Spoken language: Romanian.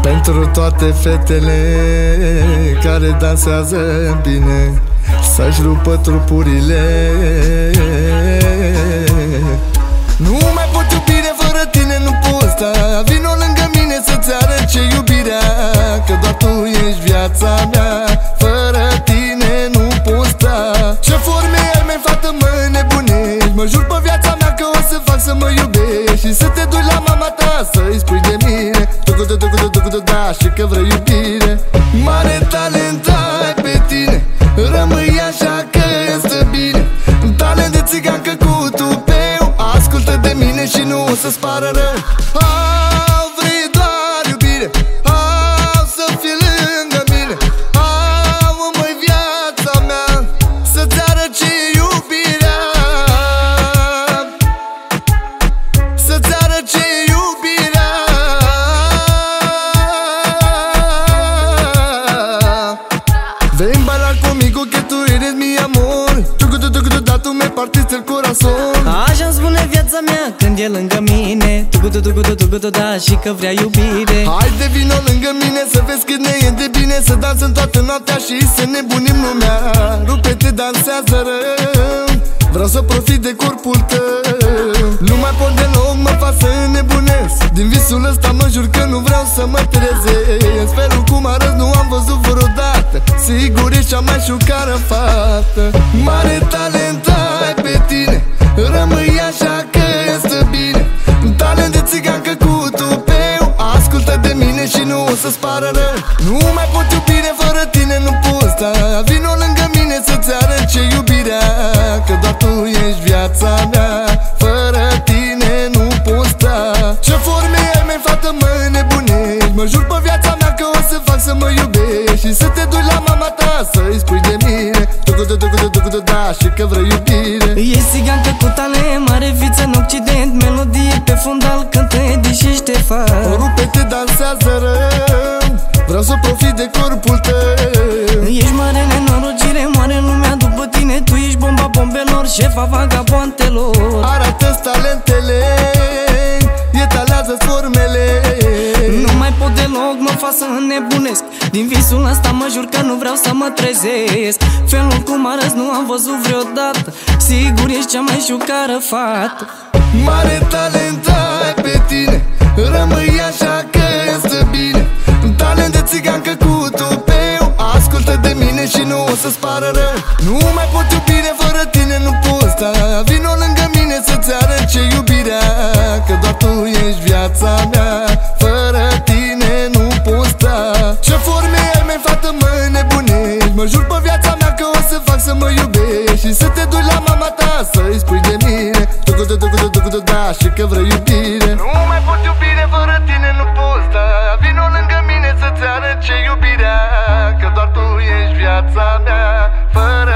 Pentru toate fetele care dansează bine, să-și rupă trupurile. Nu mai pot iubire fără tine, nu pot sta. Vino lângă mine să-ți arăt ce iubirea, că doar tu ești viața mea. Fără tine nu pot sta. Ce forme ai, mai fată, mă nebunești. Mă jur pe viața mea că o să fac să mă iubești și să te duci la mama ta să-i spui de mine da, și că vrei iubire. Mare talent ai pe tine, rămâi așa că îți bine. Talent de țigancă cu tupeu, ascultă de mine și nu o să-ți pară rău. Vrei doar iubire, să fii lângă mine. Măi, viața mea, să-ți arăt ce iubirea, să-ți arăt ce iubirea. Ven bailar conmigo que tú eres mi amor. Da, tu me partiste el corazón. Așa-mi spune viața mea când e lângă mine. Da, și că vrea iubire. Haide, vino lângă mine să vezi cât ne e de bine. Să dansăm toată noaptea și să nebunim lumea. Rupe-te, dansează rău, vreau să profit de corpul tău. Nu mai pot deloc, mă fac să nebunesc. Din visul ăsta mă jur că nu vreau să mă trezesc. Felul cum arăți nu am văzut vreodată. Sigur ești cea mai șucară fată. Mare talent ai pe tine, rămâi așa că este bine. Talent de țigancă cu tupeu, ascultă de mine și nu o să-ți pară rău. Nu mai pot iubire fără tine, nu pot sta. Vino lângă mine să-ți arăt ce iubirea, că doar tu ești viața mea. Fără tine nu pot sta. Ce forme ai, mai fată, mă nebunești. Mă jur pe viața mea că o să fac să mă iubești și să te duci la mama ta să-i spui de mine da, și că vrei iubire. E țigancă cu talent, mare fiță în Occident. Melodie pe fundal, cântă Edi și Ștefan. Rupe-te, dansează rău, vreau să profit de corpul tău. Ești mare nenorocire, moare lumea după tine. Tu ești bomba bombelor, șefa vagabontelor. Arată-ți talentele, etalează-ți formele. Nu mai pot deloc, mă fac să înnebunesc. Din visul ăsta mă jur că nu vreau să mă trezesc. Felul cum arăți nu am văzut vreodată. Sigur ești cea mai șucară fată. Mare talent ai pe tine, rămâi așa că este bine. Talent de țigancă cu tupeu, ascultă de mine și nu o să-ți pară rău. Nu mai pot iubire fără tine, nu pot sta. Vino lângă mine să-ți arăt ce iubirea, că doar tu ești viața mea. Fără tine nu pot sta. Ce forme ai, mai fată, mă nebunești. Mă jur pe viața mea că o să fac să mă iubești și să te duci la mama ta să-i spui de mine da, și că vrei iubire. Nu mai pot iubire fără tine, nu pot sta. Vino lângă mine să-ți arăt ce iubirea, că doar tu ești viața mea. Fără